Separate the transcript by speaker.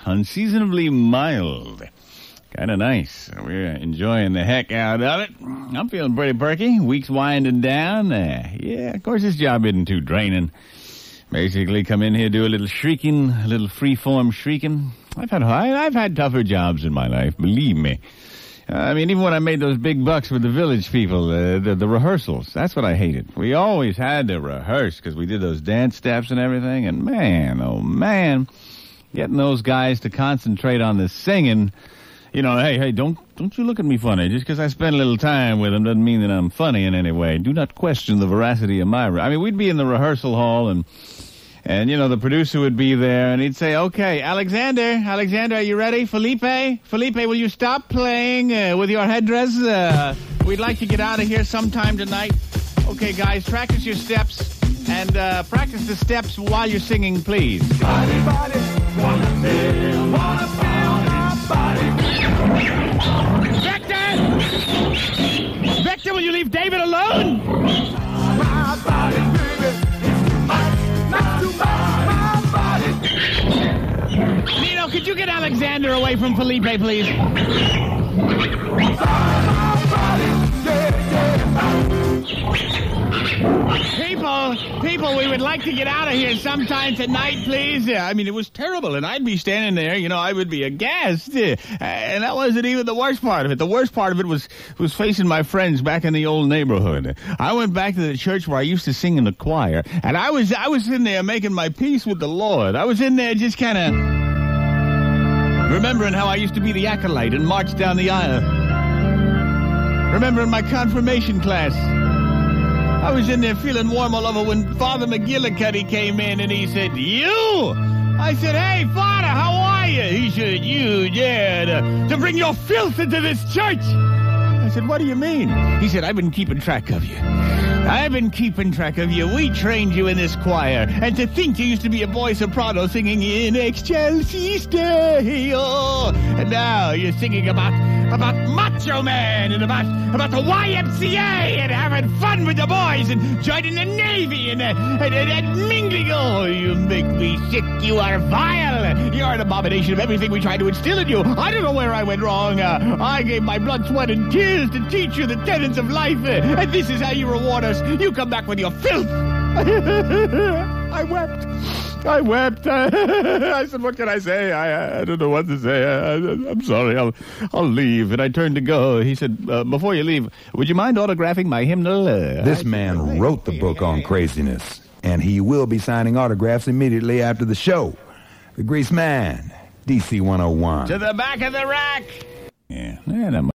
Speaker 1: unseasonably mild. Kind of nice. We're enjoying the heck out of it. I'm feeling pretty perky. Week's winding down. Of course, this job isn't too draining. Basically, come in here, do a little shrieking, a little free-form shrieking. I've had tougher jobs in my life, believe me. Even when I made those big bucks with the village people, the rehearsals, that's what I hated. We always had to rehearse because we did those dance steps and everything, and man, oh man, getting those guys to concentrate on the singing. Hey, don't you look at me funny. Just because I spend a little time with them doesn't mean that I'm funny in any way. Do not question the veracity of my... we'd be in the rehearsal hall, and the producer would be there, and he'd say, okay, Alexander, are you ready? Felipe, will you stop playing with your headdress? We'd like to get out of here sometime tonight. Okay, guys, practice your steps, and practice the steps while you're singing, please.
Speaker 2: Body, wanna feel my body.
Speaker 1: Victor, will you leave David alone?
Speaker 2: My body, baby, is too much, not too much, my body.
Speaker 1: Nino, could you get Alexander away from Felipe, please?
Speaker 2: My body,
Speaker 1: People, we would like to get out of here sometime tonight, please. It was terrible, and I'd be standing there, I would be aghast. And that wasn't even the worst part of it. The worst part of it was facing my friends back in the old neighborhood. I went back to the church where I used to sing in the choir, and I was in there making my peace with the Lord. I was in there just kind of remembering how I used to be the acolyte and march down the aisle. Remembering my confirmation class. I was in there feeling warm all over when Father McGillicuddy came in and he said, "You?" I said, "Hey, Father, how are you?" He said, "You dared to bring your filth into this church." I said, "What do you mean?" He said, "I've been keeping track of you. We trained you in this choir. And to think you used to be a boy soprano singing in Excelsis Deo. And now you're singing about Macho Man and about the YMCA and having fun with the boys and joining the Navy and mingling. Oh, you make me sick. You are vile. You're an abomination of everything we tried to instill in you. I don't know where I went wrong. I gave my blood, sweat, and tears to teach you the tenets of life. And this is how you reward us. You come back with your filth. I wept. I said, what can I say? I don't know what to say. I'm sorry. I'll leave. And I turned to go. He said, before you leave, would you mind autographing my hymnal?
Speaker 3: This man wrote the book on craziness, and he will be signing autographs immediately after the show. The Grease Man, DC 101.
Speaker 1: To the back of the rack. Yeah, that